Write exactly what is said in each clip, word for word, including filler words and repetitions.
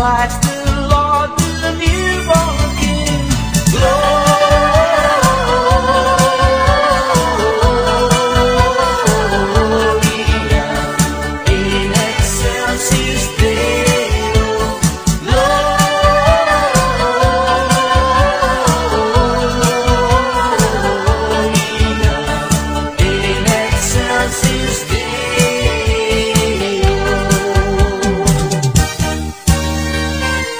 Christ the Lord, the newborn King. Gloria in excelsis Deo. Gloria in excelsis Deo.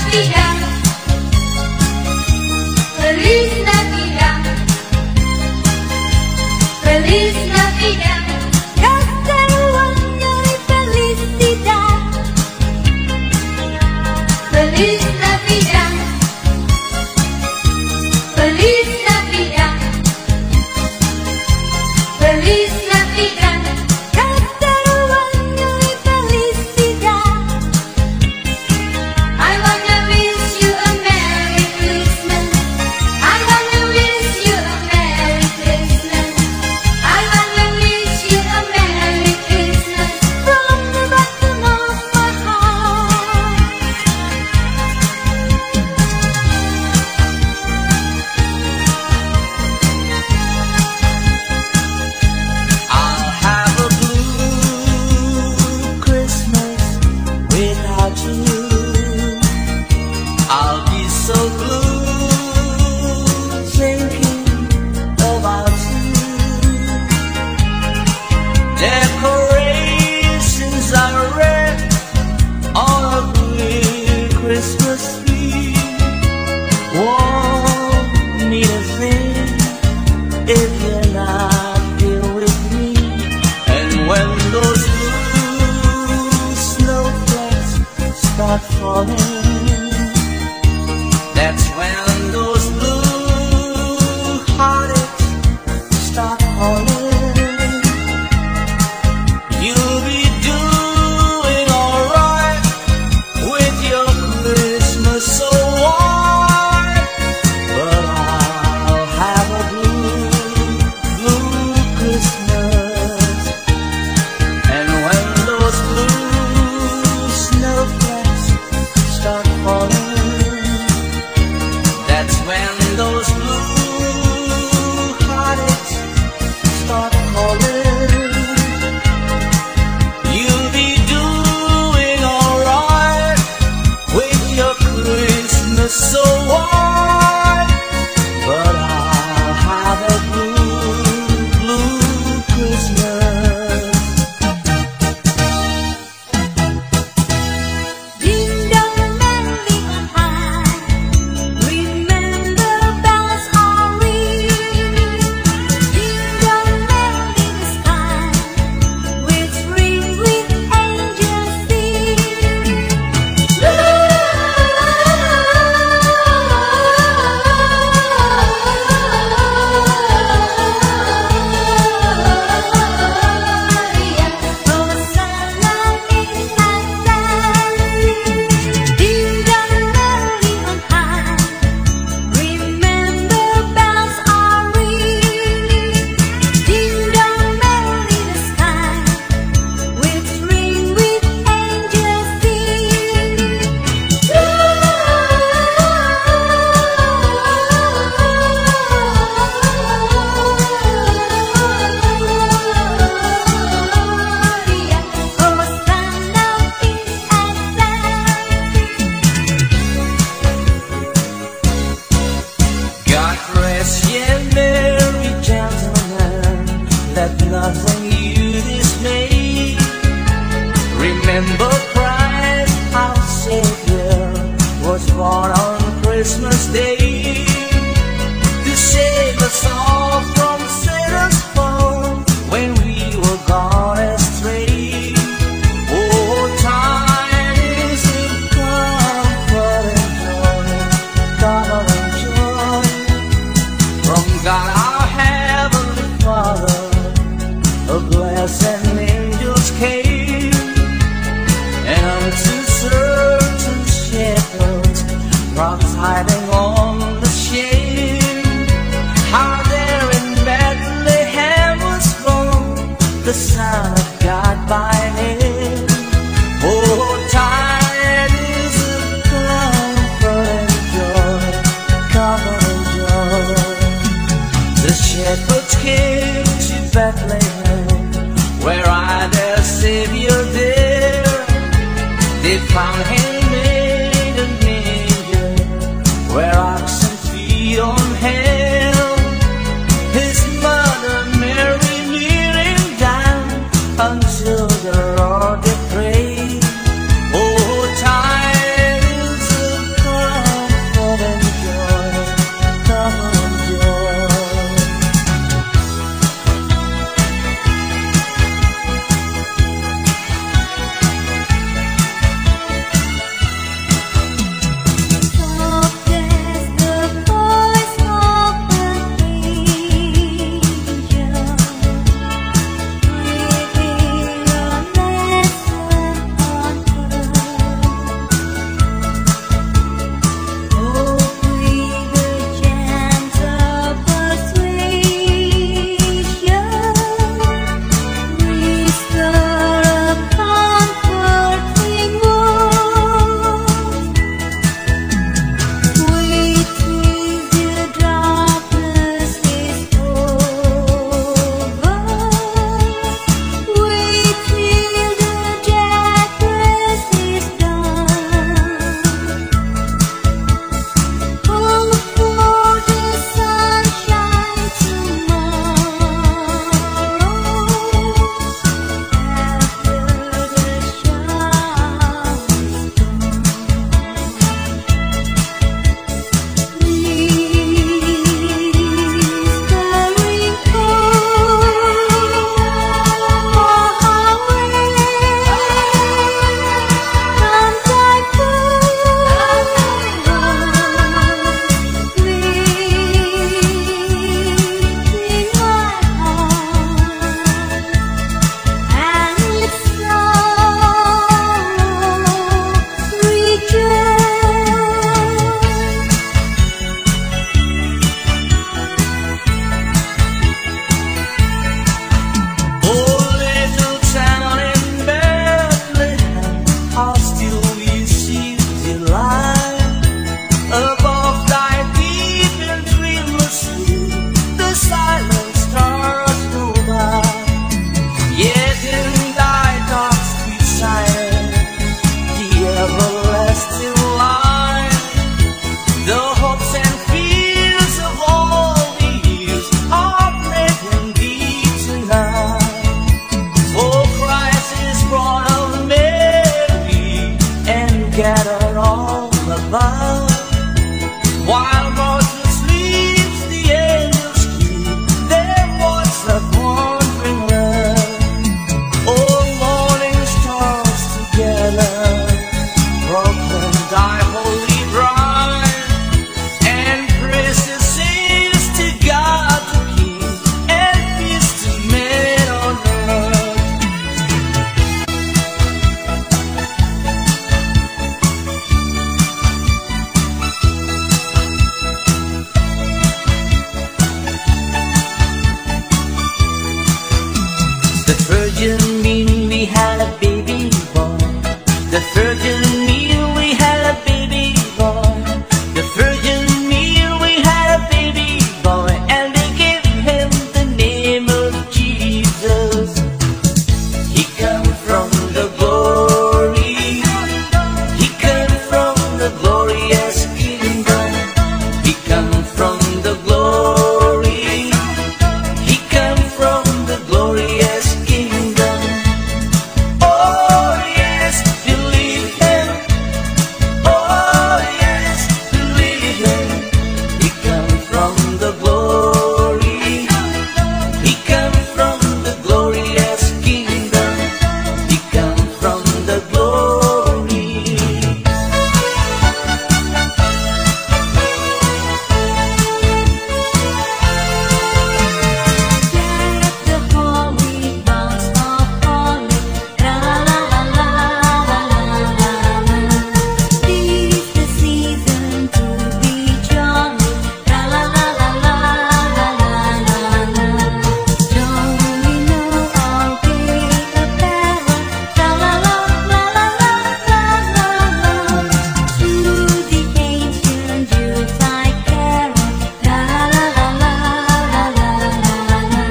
Navidad, Feliz Navidad, Feliz Navidad, cada año de felicidad. Feliz Navidad, Feliz Navidad, Feliz Navidad, cada año de felicidad. I wanna wish you a Merry Christmas. I wanna wish you a Merry Christmas. I wanna wish you a Merry Christmas from the bottom of my heart. I'll have a blue Christmas without you. I'll be so blue thinking about you. Decorations are red on a blue Christmas tree. Won't mean a thing if you're not here with me. And when those blue snowflakes start falling, that's when those blue heartaches start calling. You'll be doing alright with your Christmas so warm, but I'll have a blue, blue Christmas. And when those blue snowflakes start falling, that's when those blue heartaches start calling. You'll be doing alright with your Christmas so warm, but I'll have a blue, blue Christmas. Ding dong merrily on high, remember bells are ringing. Ding dong merrily in the sky, which ring with angels singing. Hosanna in Nazareth. Ding dong merrily on high, remember bells are ringing. Ding dong merrily in the sky, which ring with angels singing. Hosanna in Nazareth. God rest ye merry gentlemen, let nothing you dismay. Remember Christ our Savior was born on Christmas Day to save us all from Satan's fall when we were gone astray. Oh, tidings of comfort and joy, comfort and joy from God our Heavenly Father. A blessed angels came, and unto certain shepherds brought tidings on the shame, how there in Bethlehem was born the Son of God by name. Oh, tidings of comfort and joy, comfort and joy. The shepherds came to Bethlehem, where I their Savior there. They found him in a manger, where oxen feed on hay. His mother Mary kneeling down until the Lord they pray. Oh, tidings of scattered all about. While Moses sleeps, the angels keep their voice of wandering love. Oh, morning stars together, proclaim thy holy bride, and praises sings to God the King, and peace to men on earth. The virgin mean we had a baby boy. The virgin mean we had a baby boy. The virgin mean we had a baby boy, and they gave him the name of Jesus. He come from the glory. He come from the glorious kingdom. He come from the glory. He come from the glorious kingdom. Oh yes, believe him. Oh yes, believe him. He come from the glory. He come from the glorious kingdom. He come from the glory. Get the holy bounce of holy, la la la la la la la la. This the season to be jolly, la la la la la la la la la. Don't we know our gay apparel, la la la la la la la la la. To the ancient Yuletide carol, la la la la la la la la.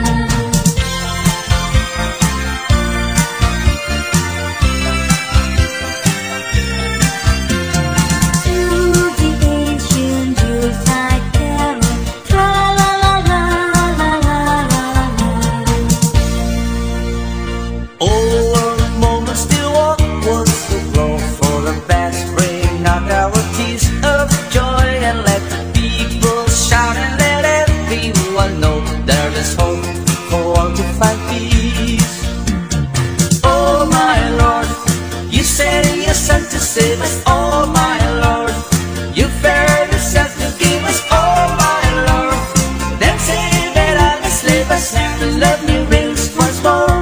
To the ancient Yuletide carol, tra la la la la la la la. Oh, a moment still what was the glow for the best bring out our tears of joy, and let the people shout and let everyone know there is hope for all to find peace. Oh my Lord, you sent your son to save us. Oh my Lord, you fared yourself to give us. Oh my Lord, then say that I enslave us and the love me rings once more.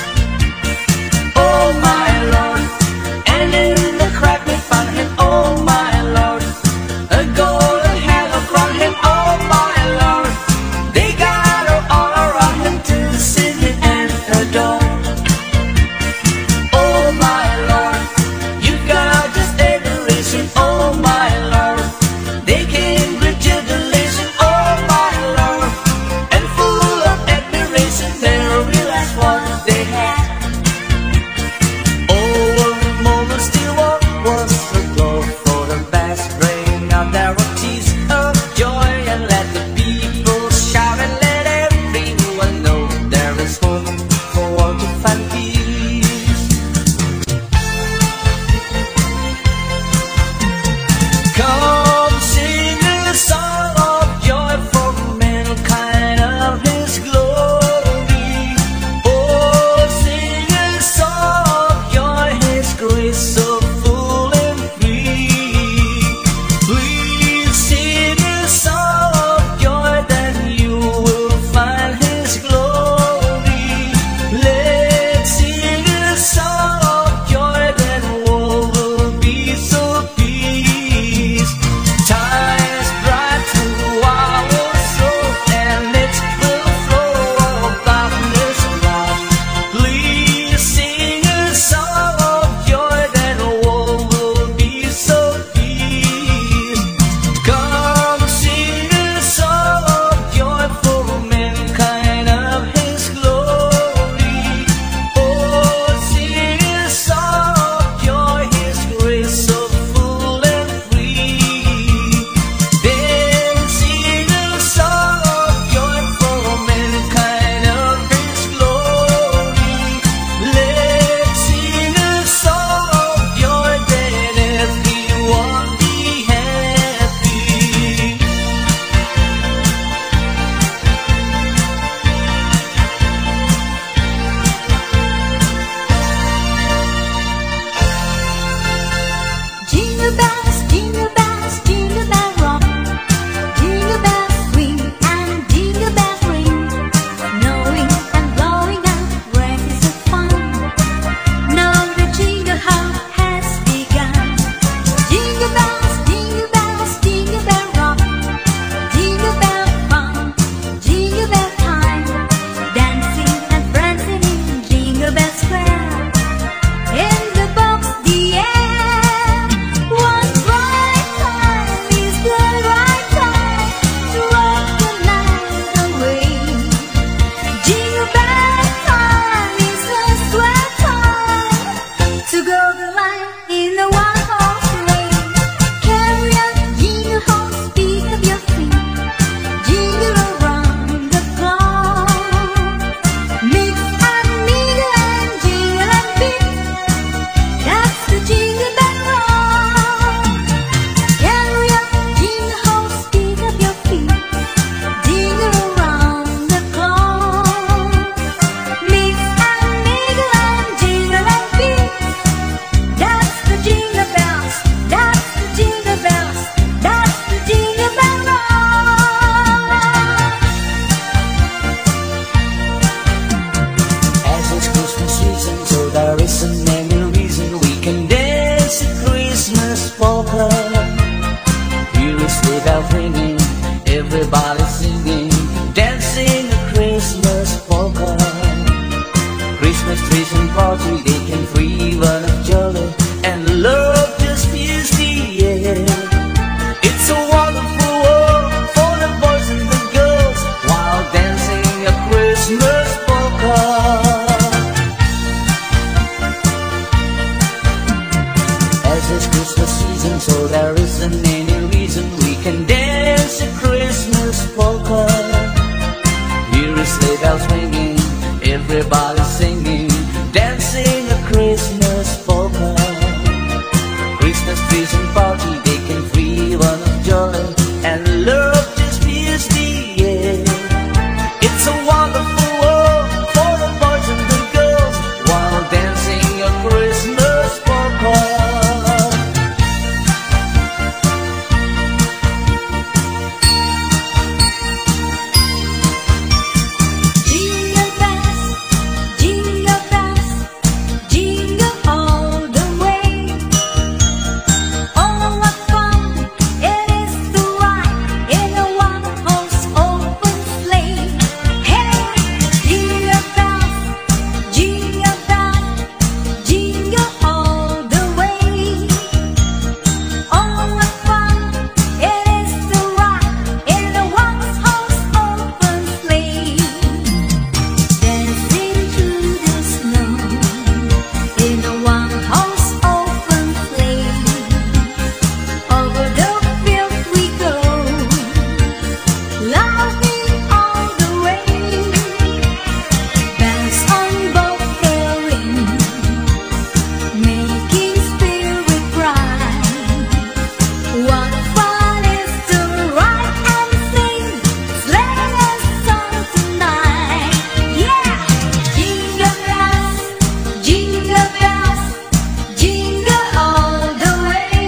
Oh my Lord, and in the crack we found him. Oh my Lord, a golden halo crowned him. Oh my Lord, they gather all around him to sing him and adore. Oh my Lord, you got just adoration. Oh my Lord, they came with jubilation. Oh my Lord, and full of admiration they realized what they had. Oh, a moment still what was the glow for the vast rain out there of tears of joy, and let the people shout and let everyone know there is hope for all to find peace. Come sing a song of joy for mankind of his glory. Oh, sing a song of joy, his grace so full and free. Please reason, so there isn't any reason we can dance a Christmas polka. Here is sleigh bells ringing, everybody singing, dancing a Christmas polka. Christmas trees and party, they can free one of jolly, and love just fills the air. It's a wonderful world for the boys and the girls while dancing a Christmas polka. Jingle bells, jingle bells, jingle all the way. Oh, what fun it is to ride in a one-horse open sleigh. Hey, jingle bells, jingle bells, jingle all the way. Oh, what fun it is to ride in a one-horse open sleigh. Dancing through the snow in a one-horse open sleigh. Over the fields we go, laughing all the way. Bells on both the ring, making spirit bright. What fun is to ride and sing sleigh song tonight. Yeah! Jingle bells, jingle bells, jingle all the way.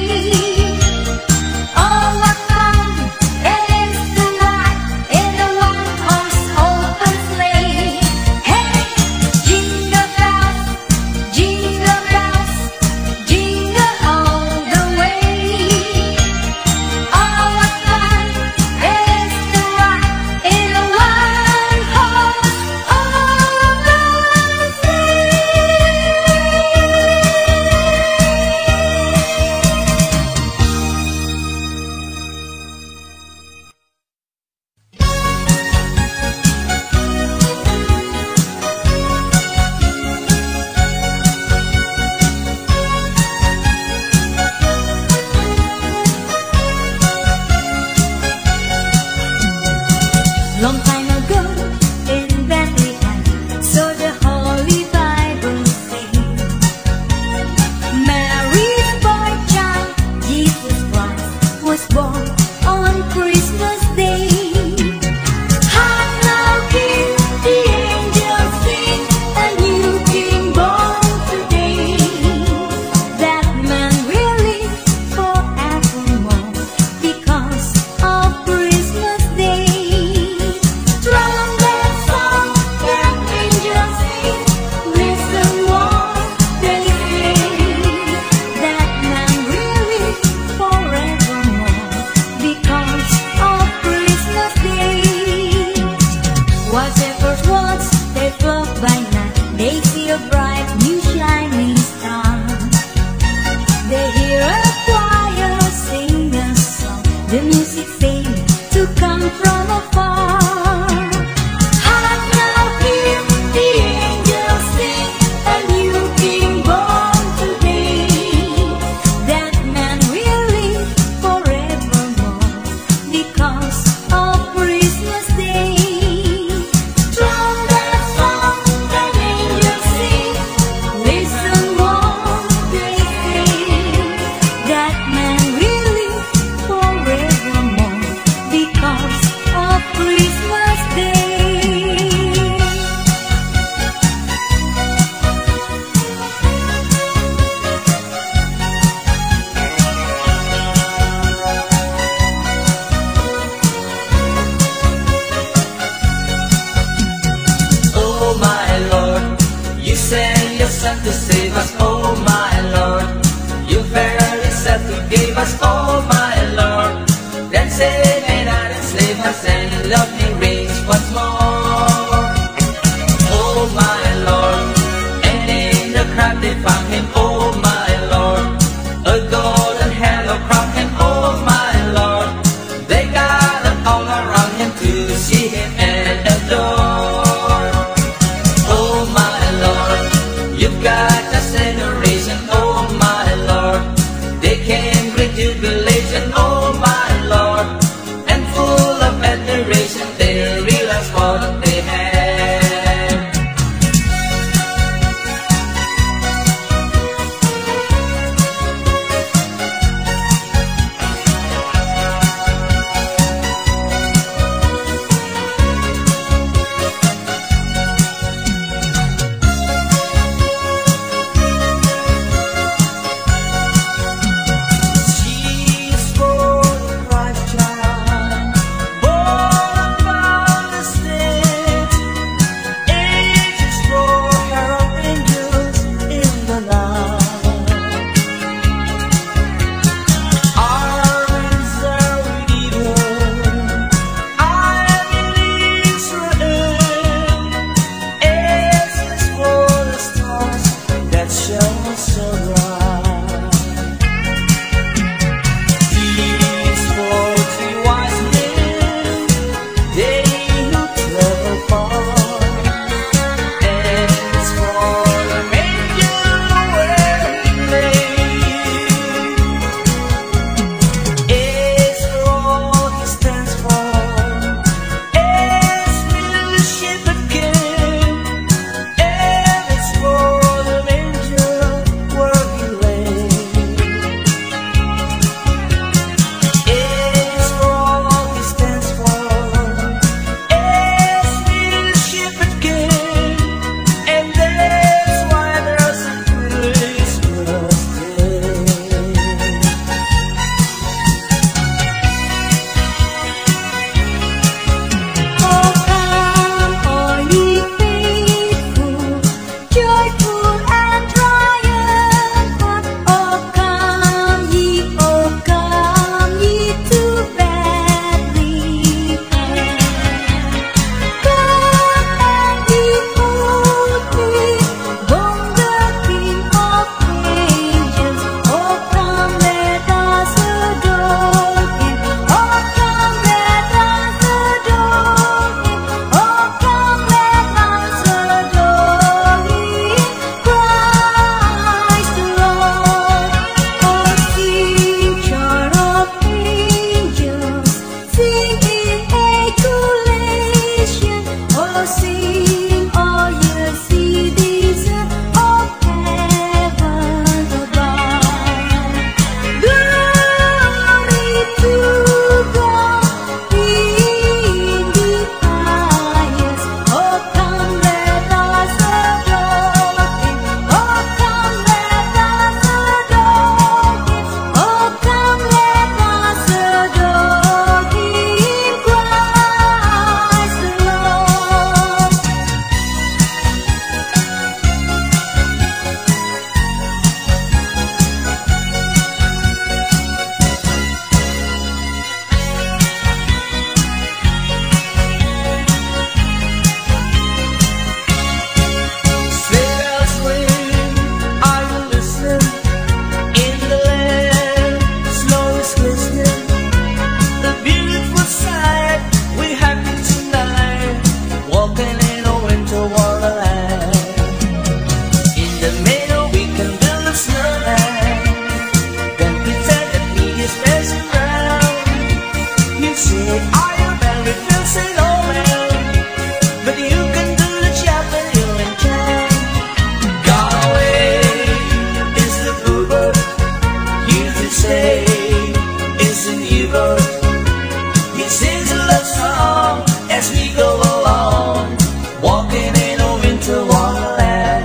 Oh, what fun it is to ride in a one-horse open sleigh. Hey, jingle bells, jingle bells, jingle all the way. Oh, what fun it is to ride in a one-horse open Long time ago in Bethlehem, so the Holy Bible says, Mary's boy child, Jesus Christ, was born on Christmas Day. How can the angels sing, a new king born today? That man will live forevermore because of Christmas Day. Trumpet song that angels sing, listen what they say. That man will live forevermore because of Christmas Day. Whatever once they float by night, they see a bright new shining star. They hear a choir sing a song, the music saying to come from afar. Hark now, hear the angels sing, a new king born today. That man will live forevermore because of Christmas Day. Trumpet song that angels sing, listen what they say. That man will live forevermore because of Christmas Day. Oh my Lord, you sent your Son to save us. Oh my Lord, you verily said to give us. Oh my Lord, then save and not enslave us, and love me reigns once more. Oh my Lord, and in the crowd they found him. Oh my Lord, a golden halo crown him. Oh my Lord, they gathered all around him to see him and adore. Oh my Lord, you've got a generation. Oh my Lord, they came greet river. He sings a love song as we go along, walking in a winter wonderland.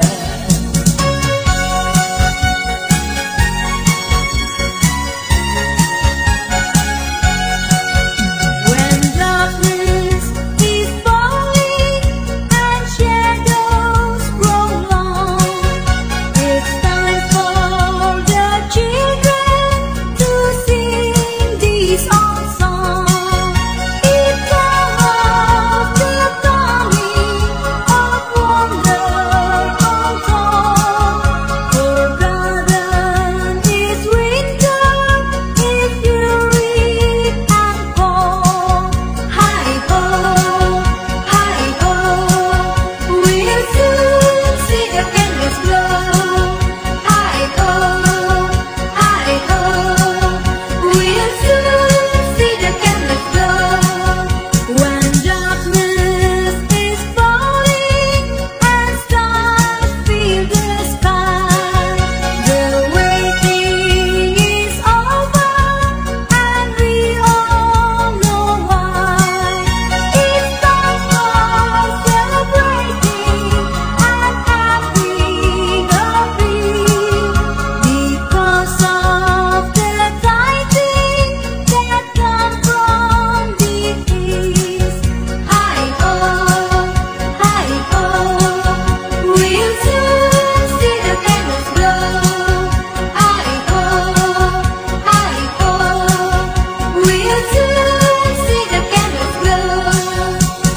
When darkness is falling and shadows grow long, it's time for the children to sing this old song. It tells of the coming of wonder on top. For garden is winter if you read and call. Hi ho, hi ho, we'll soon see the candles glow. Hi ho, hi ho, we'll soon see the candles glow. When darkness is falling and stars fill the sky, the waiting is over and we all know why. It's time for celebrating and having a feast because of the tidings that come from the east. Hi ho, hi ho, we'll soon see the candles glow. Hi ho, hi ho, we'll soon see the candles glow.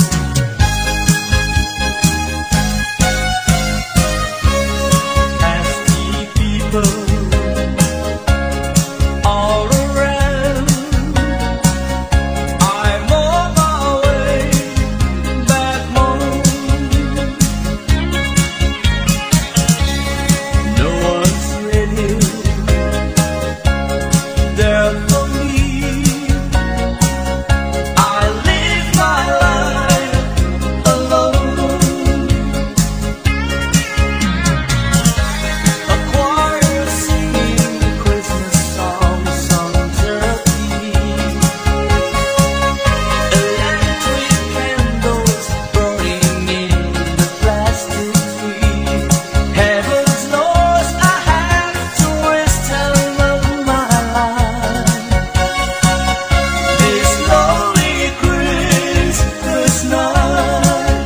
As the people all around, I'm on my way back home. No one's ready there for me. I live my life alone. A choir singing Christmas songs, songs of peace. Electric candles burning in the plastic tree. Heaven knows I have to waste time of my life. This lonely Christmas night.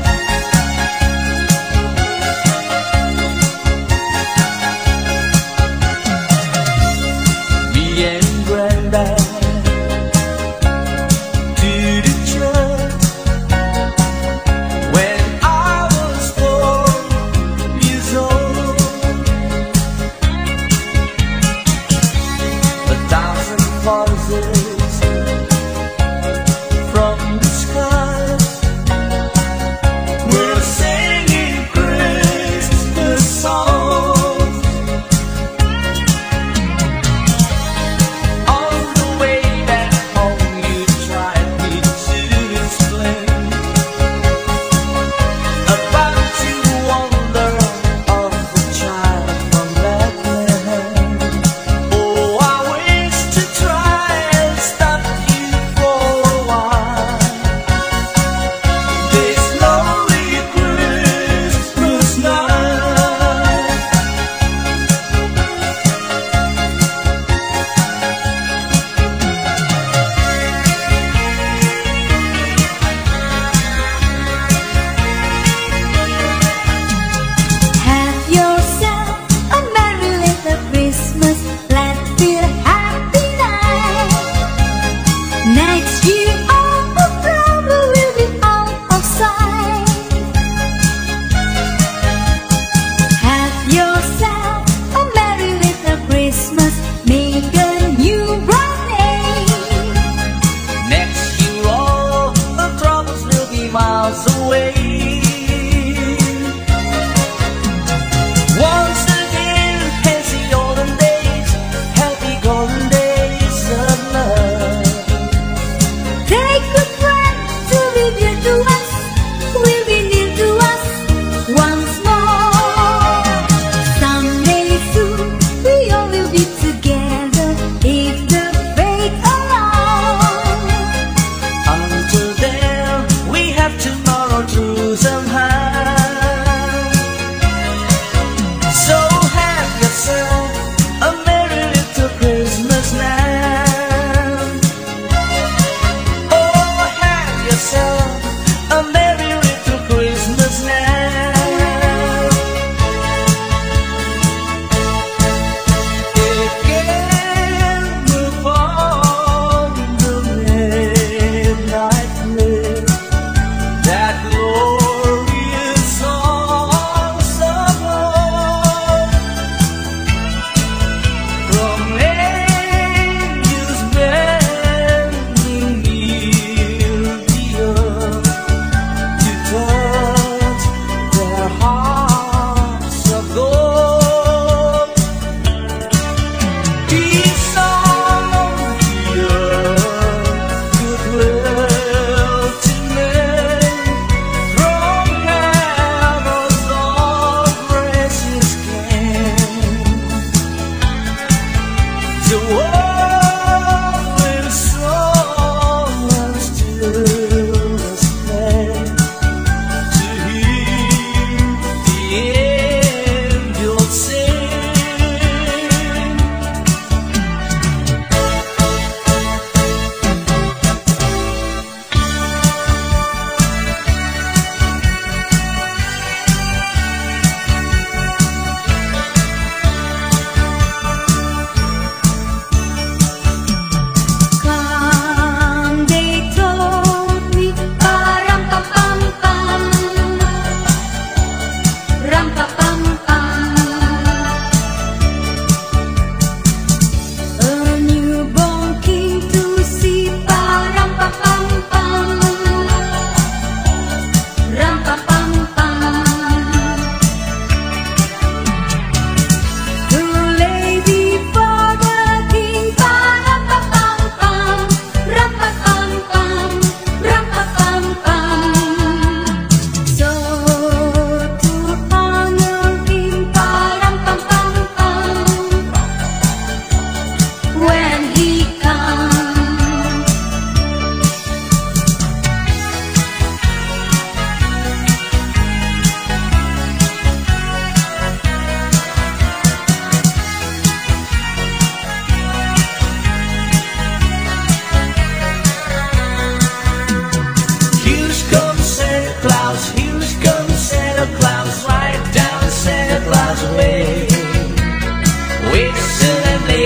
Me and Granddad to the church when I was four years old. A thousand voices from the skies were singing Christmas songs. On the way back home, you tried me to explain about the wonder of the child from Bethlehem. Oh, I wish to try and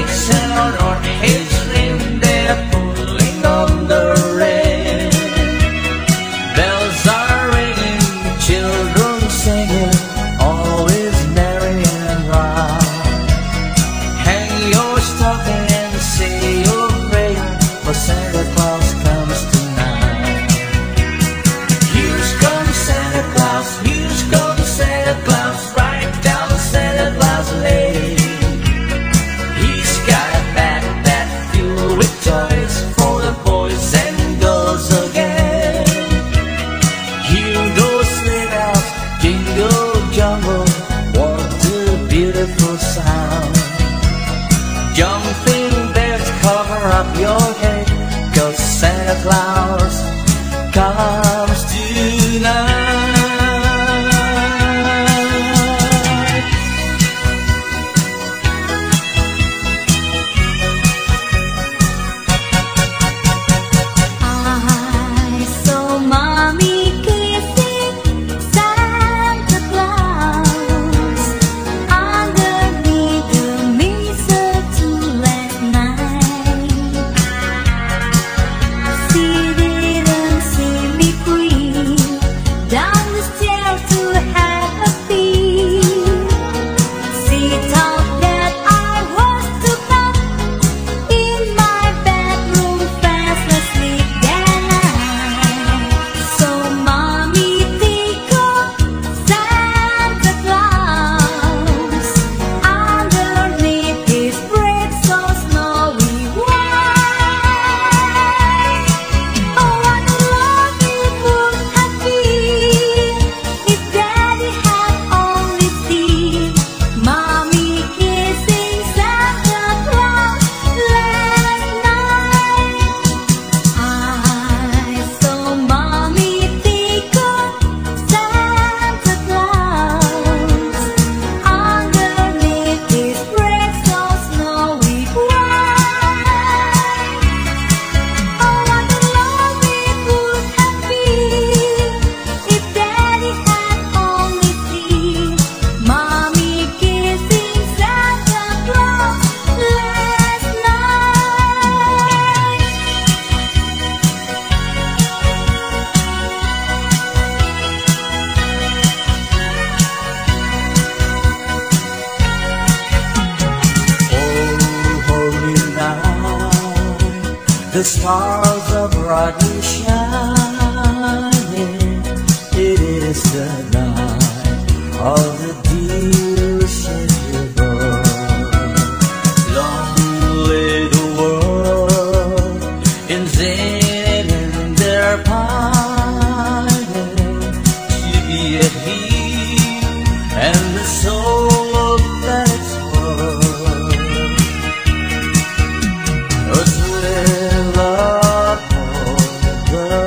Dixon or his reindeer pulling on the rail. Bells are ringing, children singing, all is merry and round. Hang your stocking and say your prayer, for Santa Claus comes tonight. Here's comes Santa Claus, here's comes Santa Claus, right down Santa Claus Lane. He's got a backpack filled with toys for the boys and girls again. Hear those sleigh bells jingle jungle, what a beautiful sound. Jumping bears cover up your head, 'cause Santa Claus comes tonight. I saw Mommy kissing Santa Claus underneath the mistletoe last night. She didn't see me creep down the stairs to have a peek. She thought that I was too far in my bedroom fast asleep that night. So Mommy tickled Santa Claus underneath his bread so snowy white. Oh, what a love it would have been if Daddy had only seen Mommy kissing Santa Claus last night. I saw Mommy tickle Santa Claus underneath his bread so snowy white. Oh, what a love it would have been if Daddy had only seen Mommy kissing Santa Claus last night. Oh, holy night, the stars are brightly shining. It is the night of the dear Savior born. Long live the world in sin and their pining, to be at peace and the soul of that its world. A thrill of the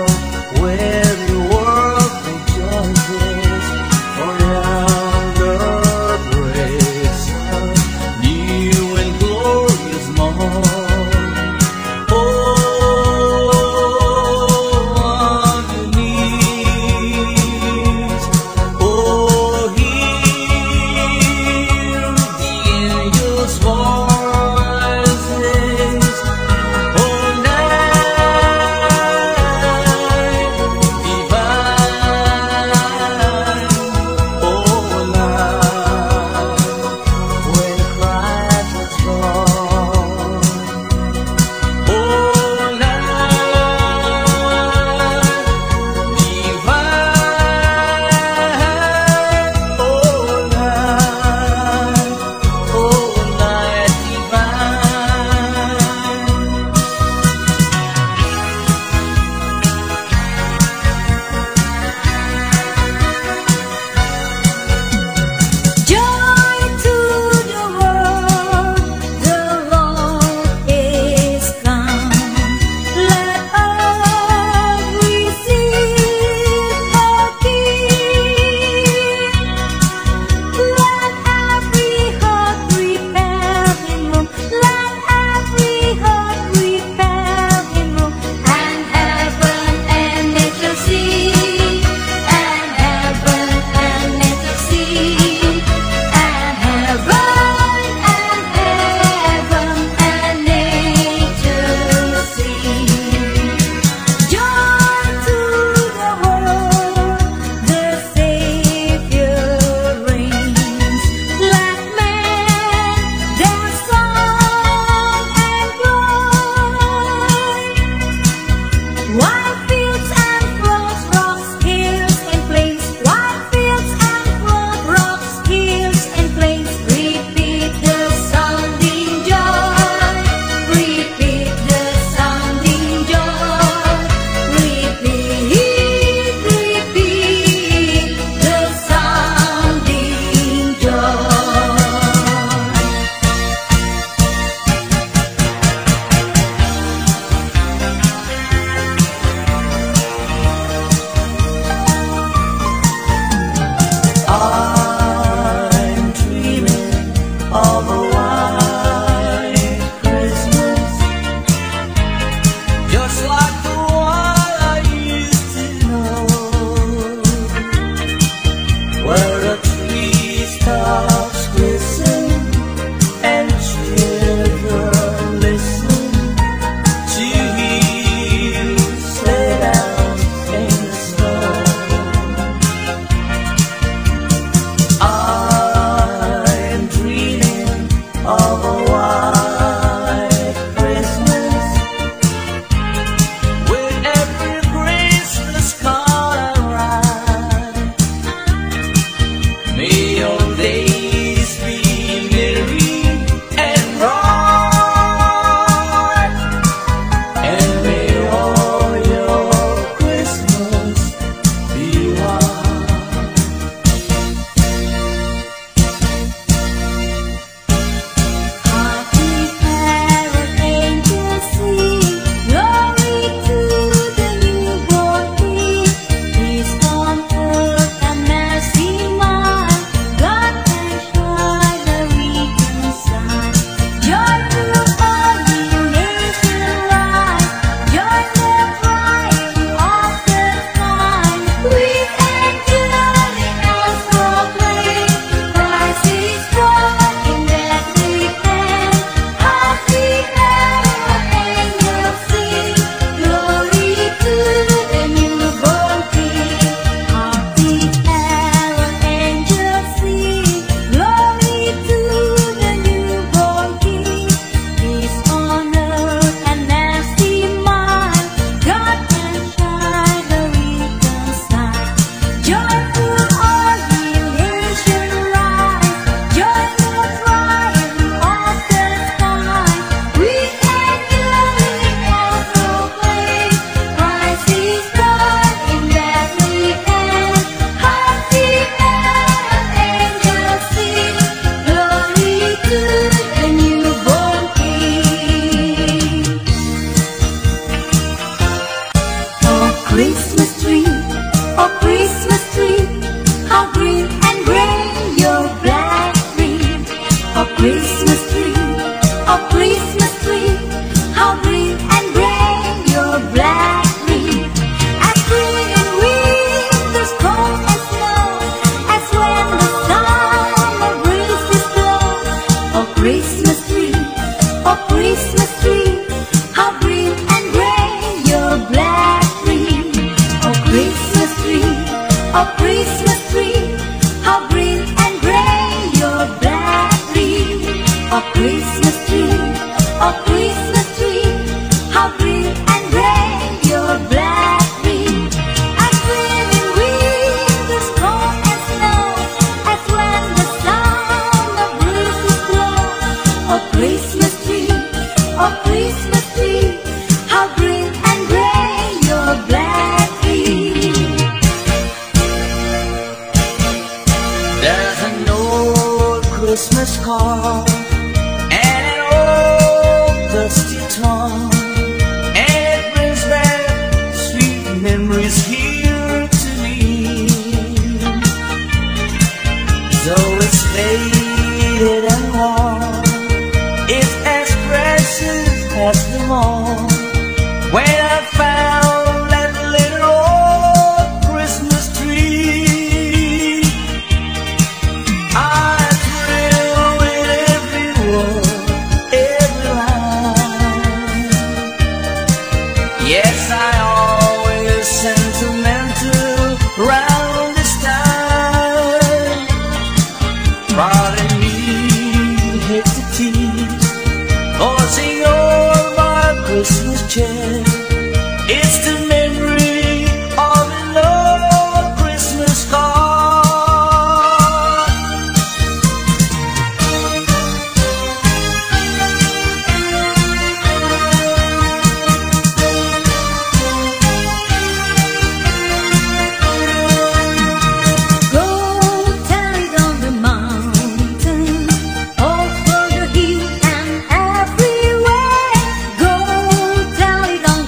how green and gray your blackberry. As winter winters cold and snow, as when the summer breezes blow. Oh Christmas tree, oh Christmas tree, how green and gray your blackberry. There's an old Christmas card and an old dusty tongue, and it brings back sweet memories here to me. Though it's faded and worn, it's as precious as them all. When I found that little old Christmas tree, I thrill with every word, every line. Yes, I always sentimental round this time. Pardon me, hate to tease, forcing over my Christmas chest. It's the memory of an old Christmas card. Go tell it on the mountain, over the hill and everywhere. Go tell it on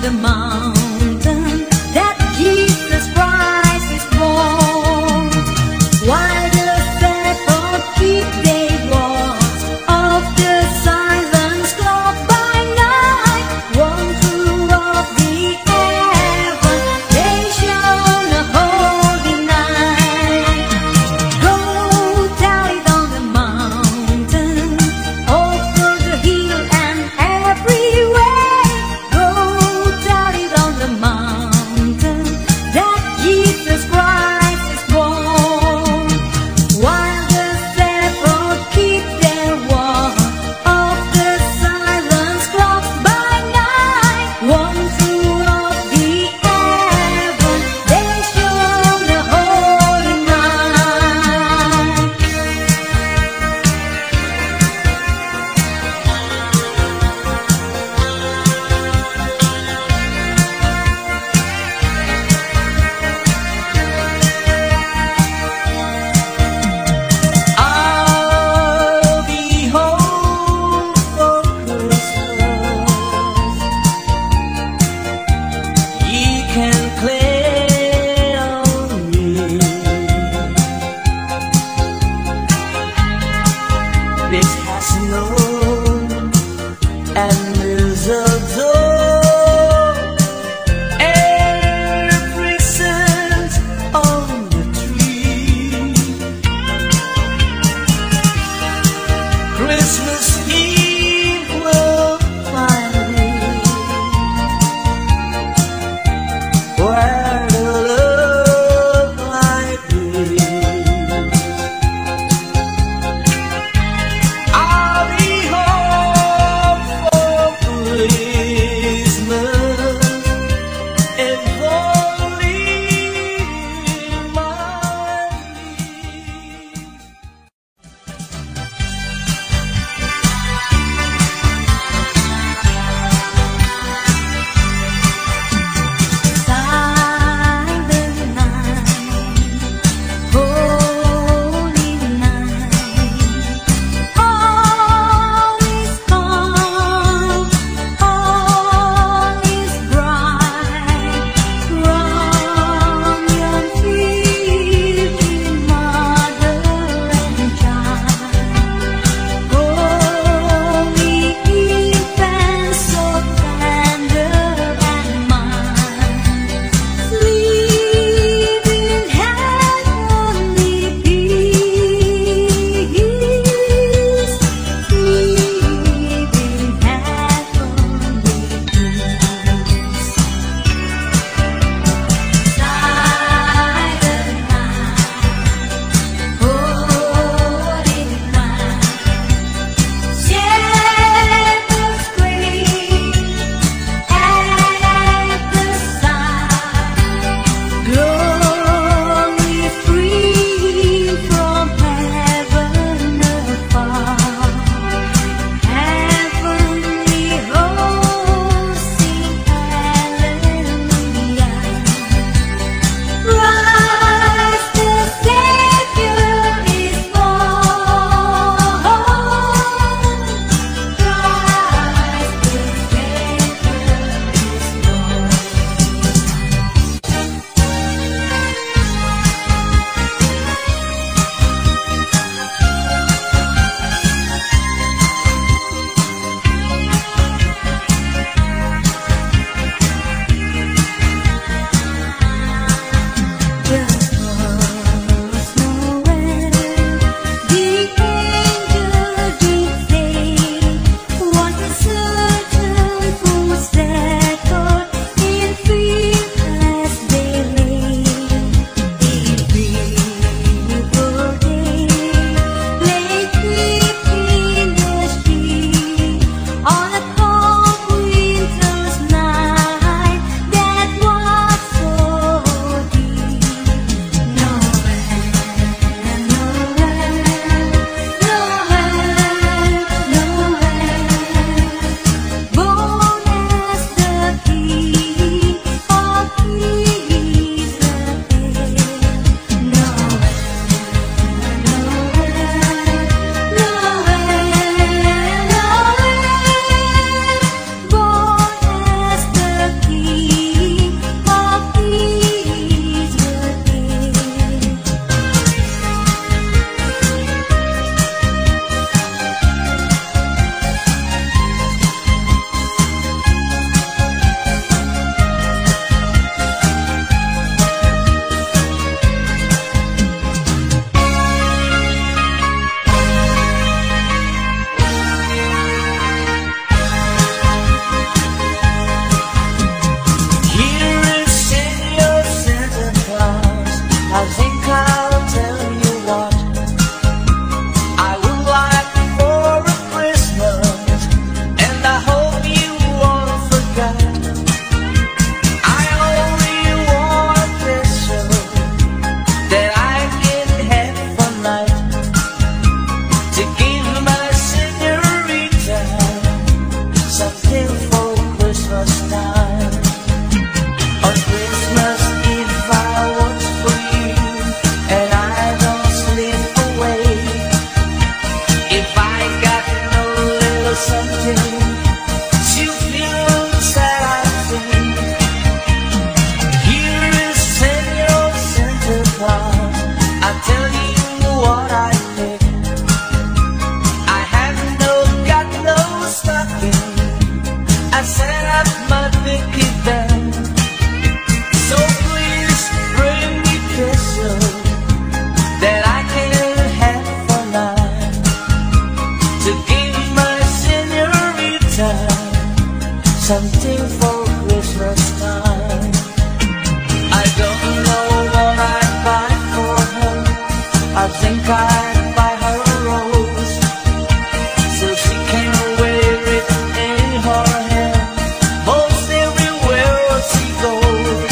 waiting for Christmas time. I don't know what I'd buy for her. I think I'd buy her a rose, so she can wear it in her hair most everywhere she goes.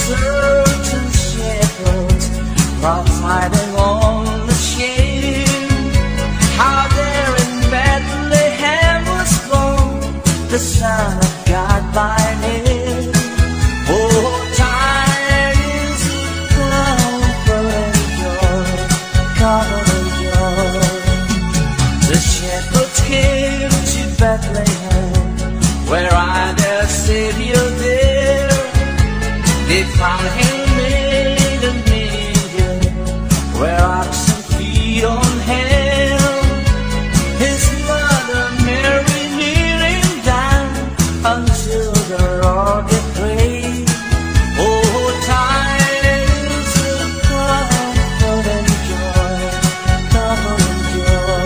certain shepherds profiting on the shame. How there in Bethlehem was born the Son of God by name. Oh, tidings of comfort and joy, comfort and joy. The shepherds came to Bethlehem, where I their Savior there. They found him made a manger, where oxen feed on hell. His mother Mary kneeling down until the rocket prayed. Oh, tidings of comfort and joy, comfort and joy.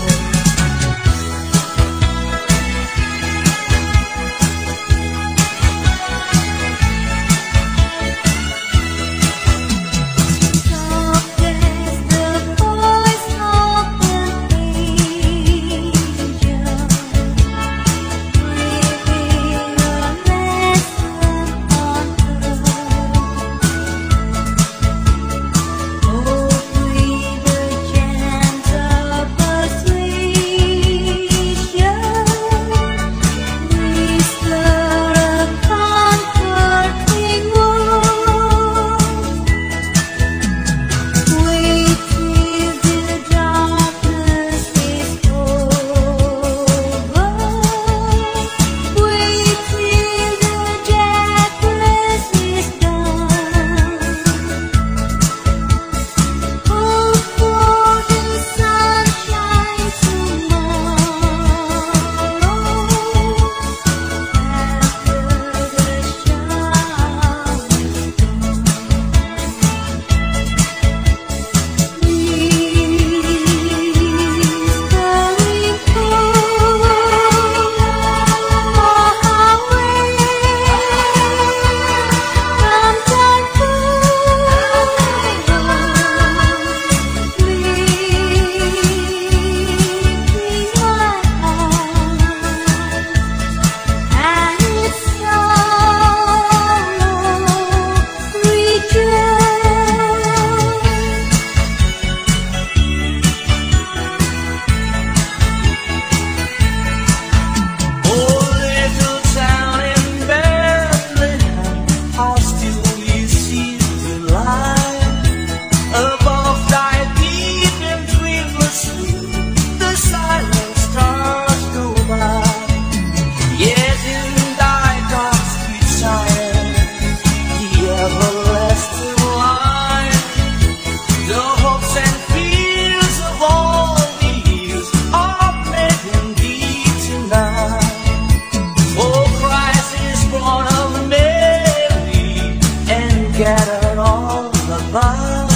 Gathered all about,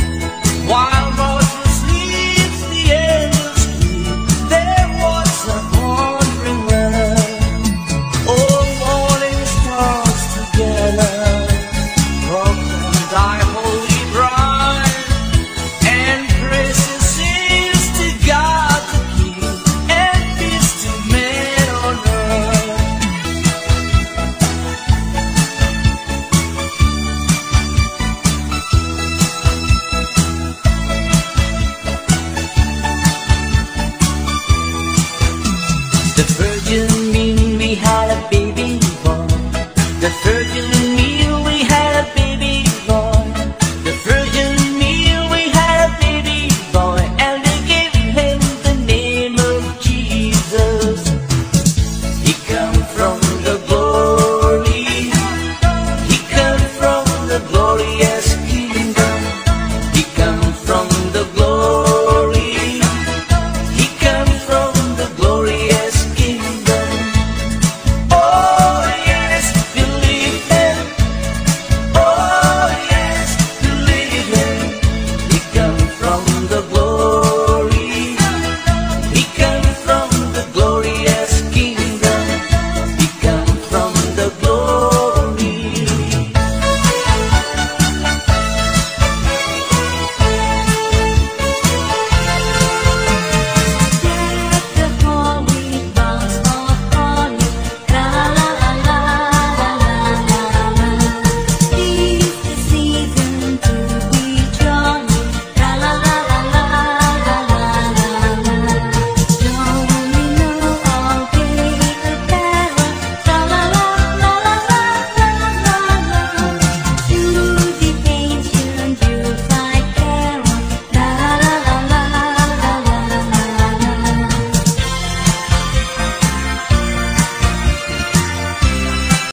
while Moses sleeps, the angels sleep. There was a wandering land. Oh, morning stars together proclaim thy holy bride, and praises sings to God the King, and peace to men on earth. The Virgin mean we had a baby born. The Virgin